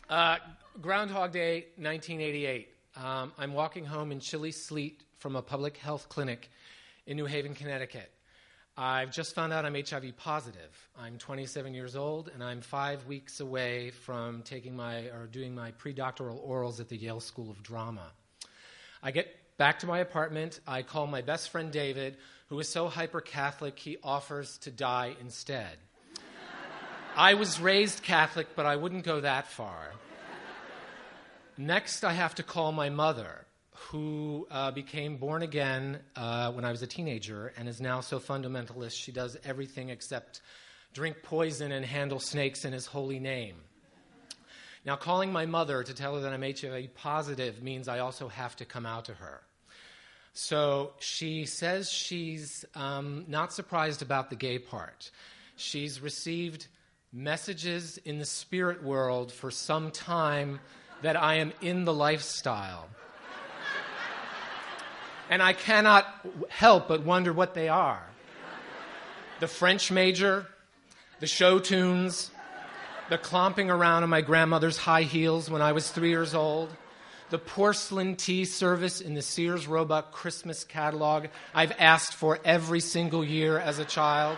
Groundhog Day, 1988. I'm walking home in chilly sleet from a public health clinic in New Haven, Connecticut. I've just found out I'm HIV positive. I'm 27 years old, and I'm 5 weeks away from doing my predoctoral orals at the Yale School of Drama. I get back to my apartment. I call my best friend David, who is so hyper-Catholic he offers to die instead. I was raised Catholic, but I wouldn't go that far. Next, I have to call my mother, who became born again when I was a teenager and is now so fundamentalist she does everything except drink poison and handle snakes in his holy name. Now, calling my mother to tell her that I'm HIV positive means I also have to come out to her. So she says she's not surprised about the gay part. She's received messages in the spirit world for some time that I am in the lifestyle. And I cannot help but wonder what they are. The French major, the show tunes, the clomping around in my grandmother's high heels when I was 3 years old, the porcelain tea service in the Sears Roebuck Christmas catalog I've asked for every single year as a child.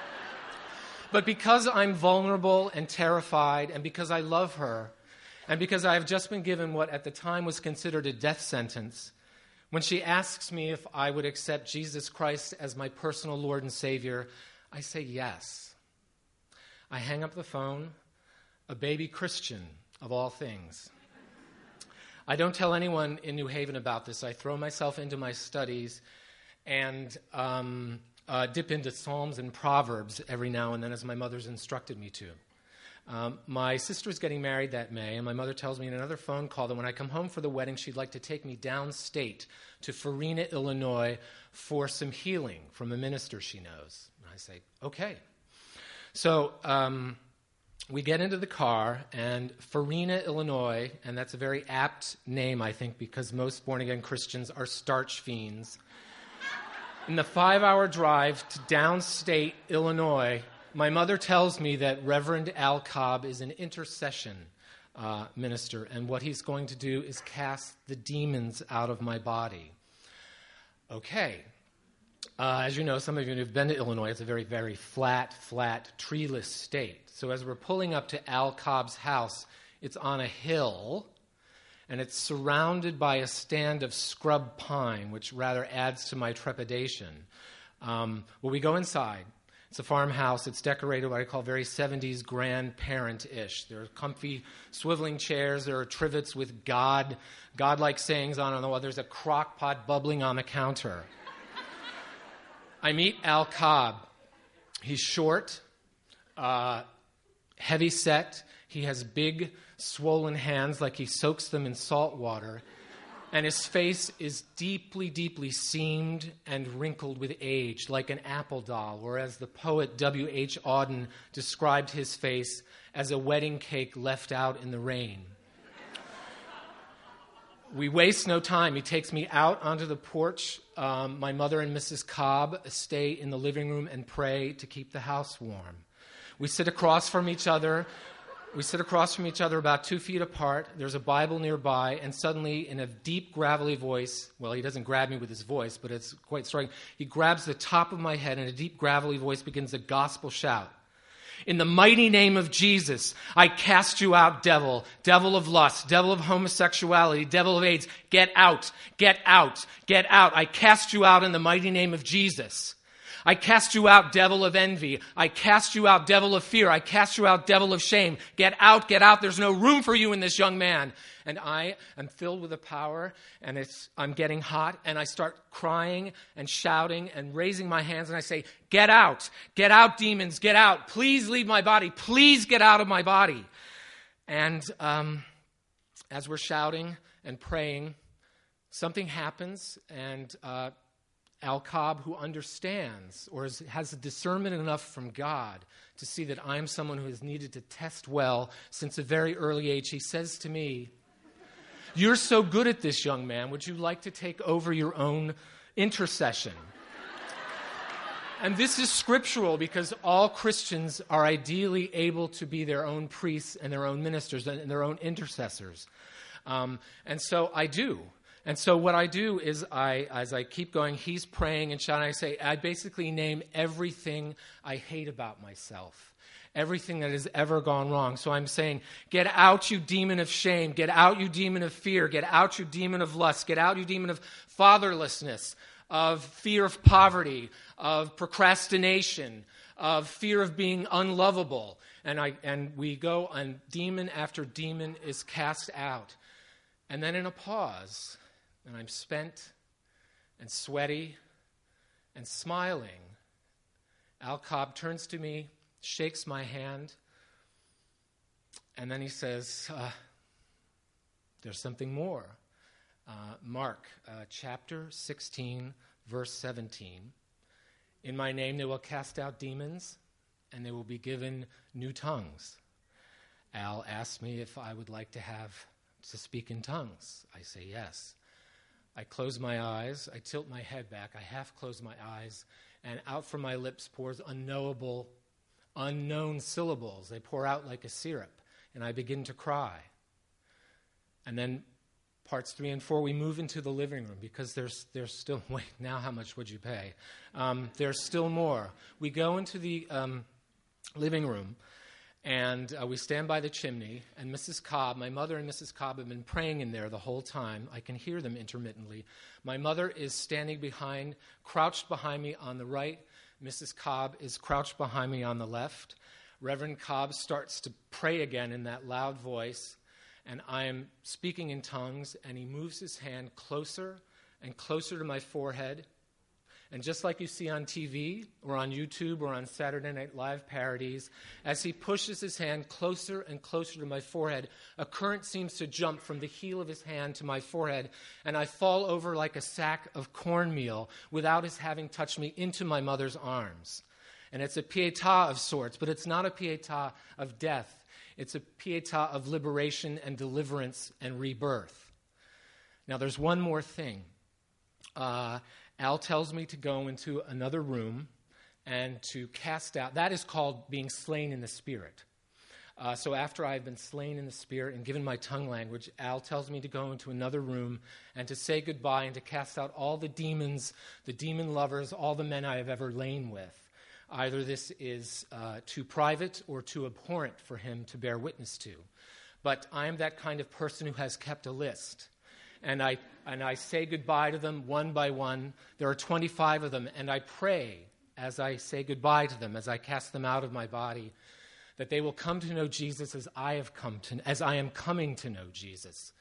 But because I'm vulnerable and terrified, and because I love her, and because I have just been given what at the time was considered a death sentence, when she asks me if I would accept Jesus Christ as my personal Lord and Savior, I say yes. I hang up the phone, a baby Christian of all things. I don't tell anyone in New Haven about this. I throw myself into my studies and dip into Psalms and Proverbs every now and then, as my mother's instructed me to. My sister's getting married that May, and my mother tells me in another phone call that when I come home for the wedding, she'd like to take me downstate to Farina, Illinois, for some healing from a minister she knows. And I say, okay. So we get into the car, and Farina, Illinois, and that's a very apt name, I think, because most born-again Christians are starch fiends. In the 5-hour drive to downstate Illinois, my mother tells me that Reverend Al Cobb is an intercession minister, and what he's going to do is cast the demons out of my body. Okay. As you know, some of you who've been to Illinois, it's a very, very flat, treeless state. So as we're pulling up to Al Cobb's house, it's on a hill, and it's surrounded by a stand of scrub pine, which rather adds to my trepidation. We go inside. It's a farmhouse. It's decorated what I call very 70s grandparent-ish. There are comfy swiveling chairs. There are trivets with God-like sayings on the wall. There's a crock pot bubbling on the counter. I meet Al Cobb. He's short, heavy set. He has big, swollen hands like he soaks them in salt water. And his face is deeply, deeply seamed and wrinkled with age, like an apple doll, whereas the poet W.H. Auden described his face as a wedding cake left out in the rain. We waste no time. He takes me out onto the porch. My mother and Mrs. Cobb stay in the living room and pray to keep the house warm. We sit across from each other. About 2 feet apart. There's a Bible nearby, and suddenly, in a deep, gravelly voice, well, he doesn't grab me with his voice, but it's quite striking. He grabs the top of my head, and a deep, gravelly voice begins a gospel shout. In the mighty name of Jesus, I cast you out, devil, devil of lust, devil of homosexuality, devil of AIDS. Get out, get out, get out. I cast you out in the mighty name of Jesus. I cast you out, devil of envy. I cast you out, devil of fear. I cast you out, devil of shame. Get out, get out. There's no room for you in this young man. And I am filled with the power, and I'm getting hot, and I start crying and shouting and raising my hands, and I say, get out, demons, get out. Please leave my body. Please get out of my body. And as we're shouting and praying, something happens, and Al Cobb, who understands or has a discernment enough from God to see that I'm someone who has needed to test well since a very early age, he says to me, "You're so good at this, young man. Would you like to take over your own intercession?" And this is scriptural because all Christians are ideally able to be their own priests and their own ministers and their own intercessors. And so I do. And so what I do is as I keep going, he's praying and shouting, I basically name everything I hate about myself. Everything that has ever gone wrong. So I'm saying, get out, you demon of shame. Get out, you demon of fear. Get out, you demon of lust. Get out, you demon of fatherlessness, of fear of poverty, of procrastination, of fear of being unlovable. And we go, and demon after demon is cast out. And then in a pause, and I'm spent and sweaty and smiling, Al Cobb turns to me, shakes my hand, and then he says, there's something more. Mark chapter 16, verse 17. In my name they will cast out demons, and they will be given new tongues. Al asked me if I would like to speak in tongues. I say yes. I close my eyes, I tilt my head back, I half close my eyes, and out from my lips pours unknown syllables. They pour out like a syrup, and I begin to cry. And then parts 3 and 4, we move into the living room because there's still, wait, now how much would you pay? There's still more. We go into the living room, and we stand by the chimney, and Mrs. Cobb, my mother and Mrs. Cobb have been praying in there the whole time. I can hear them intermittently. My mother is standing crouched behind me on the right. Mrs. Cobb is crouched behind me on the left. Reverend Cobb starts to pray again in that loud voice, and I am speaking in tongues, and he moves his hand closer and closer to my forehead. And just like you see on TV or on YouTube or on Saturday Night Live parodies, as he pushes his hand closer and closer to my forehead, a current seems to jump from the heel of his hand to my forehead, and I fall over like a sack of cornmeal without his having touched me into my mother's arms. And it's a pietà of sorts, but it's not a pietà of death. It's a pietà of liberation and deliverance and rebirth. Now, there's one more thing. Al tells me to go into another room and to cast out. That is called being slain in the Spirit. So after I've been slain in the Spirit and given my tongue language, Al tells me to go into another room and to say goodbye and to cast out all the demons, the demon lovers, all the men I have ever lain with. Either this is too private or too abhorrent for him to bear witness to. But I am that kind of person who has kept a list. And I say goodbye to them one by one. There are 25 of them, and I pray as I say goodbye to them, as I cast them out of my body, that they will come to know Jesus as I am coming to know Jesus.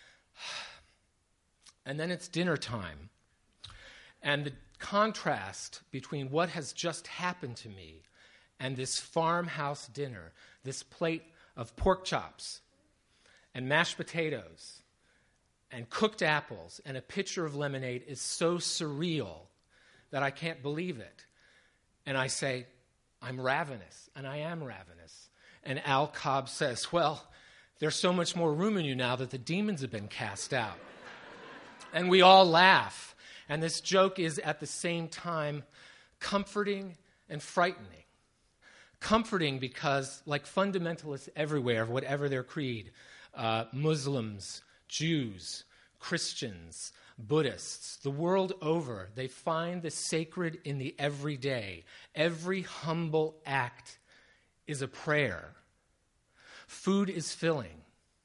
And then it's dinner time. And the contrast between what has just happened to me and this farmhouse dinner, this plate of pork chops and mashed potatoes and cooked apples and a pitcher of lemonade is so surreal that I can't believe it. And I say, I'm ravenous, and I am ravenous. And Al Cobb says, well, there's so much more room in you now that the demons have been cast out. And we all laugh. And this joke is at the same time comforting and frightening. Comforting because, like fundamentalists everywhere, whatever their creed, Muslims, Jews, Christians, Buddhists, the world over, they find the sacred in the everyday. Every humble act is a prayer. Food is filling.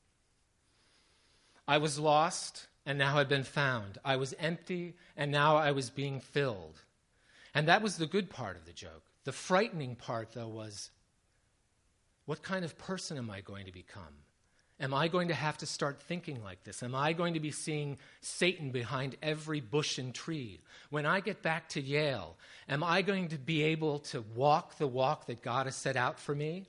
I was lost, and now I've been found. I was empty, and now I was being filled. And that was the good part of the joke. The frightening part, though, was, what kind of person am I going to become? Am I going to have to start thinking like this? Am I going to be seeing Satan behind every bush and tree? When I get back to Yale, am I going to be able to walk the walk that God has set out for me?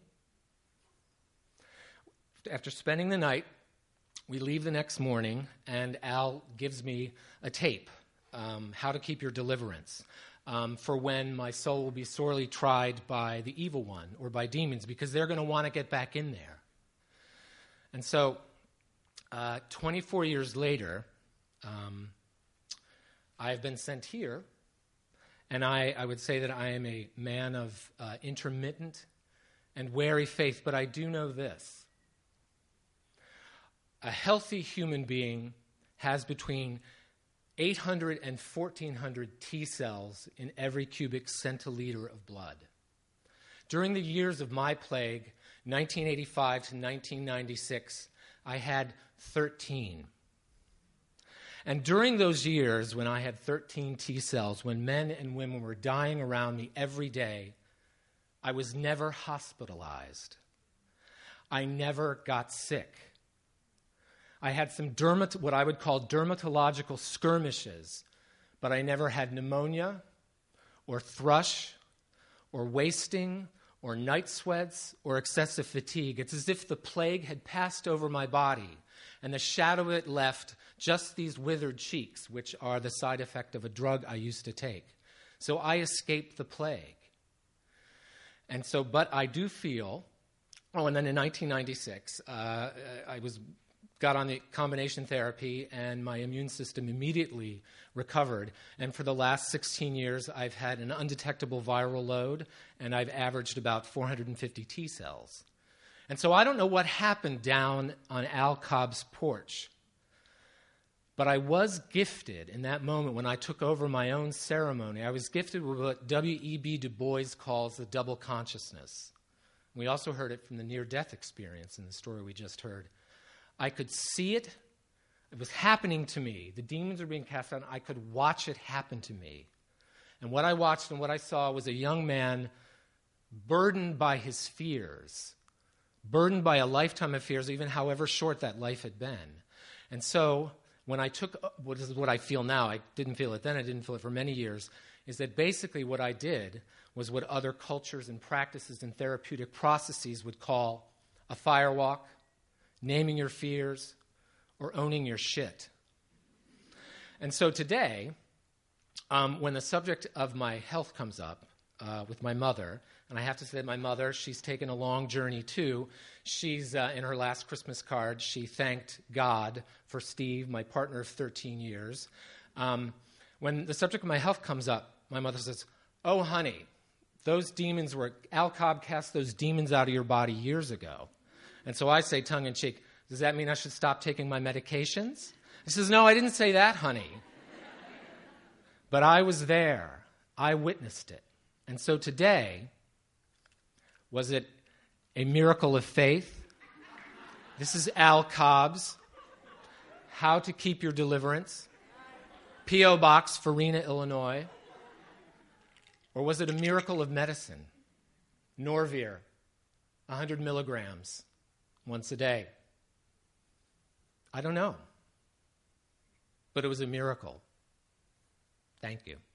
After spending the night, we leave the next morning, and Al gives me a tape, How to Keep Your Deliverance, for when my soul will be sorely tried by the evil one or by demons, because they're going to want to get back in there. And so 24 years later, I've been sent here, And I would say that I am a man of intermittent and wary faith, but I do know this. A healthy human being has between 800 and 1,400 T cells in every cubic centiliter of blood. During the years of my plague, 1985 to 1996, I had 13. And during those years when I had 13 T cells, when men and women were dying around me every day, I was never hospitalized. I never got sick. I had some what I would call dermatological skirmishes, but I never had pneumonia or thrush or wasting or night sweats or excessive fatigue. It's as if the plague had passed over my body, and the shadow of it left just these withered cheeks, which are the side effect of a drug I used to take. So I escaped the plague. And so, but I do feel, and then in 1996, I got on the combination therapy, and my immune system immediately recovered. And for the last 16 years, I've had an undetectable viral load, and I've averaged about 450 T cells. And so I don't know what happened down on Al Cobb's porch, but I was gifted in that moment when I took over my own ceremony. I was gifted with what W.E.B. Du Bois calls the double consciousness. We also heard it from the near-death experience in the story we just heard. I could see it. It was happening to me. The demons were being cast out. I could watch it happen to me. And what I watched and what I saw was a young man burdened by his fears, burdened by a lifetime of fears, even however short that life had been. And so when I took what I feel now, I didn't feel it then, I didn't feel it for many years, is that basically what I did was what other cultures and practices and therapeutic processes would call a firewalk, naming your fears, or owning your shit. And so today, when the subject of my health comes up with my mother, and I have to say my mother, she's taken a long journey too. She's, in her last Christmas card, she thanked God for Steve, my partner of 13 years. When the subject of my health comes up, my mother says, "Oh, honey, those demons Al Cobb cast those demons out of your body years ago." And so I say, tongue-in-cheek, "Does that mean I should stop taking my medications?" He says, "No, I didn't say that, honey." But I was there. I witnessed it. And so today, was it a miracle of faith? This is Al Cobb's How to Keep Your Deliverance, P.O. Box, Farina, Illinois. Or was it a miracle of medicine? Norvir, 100 milligrams. Once a day. I don't know. But it was a miracle. Thank you.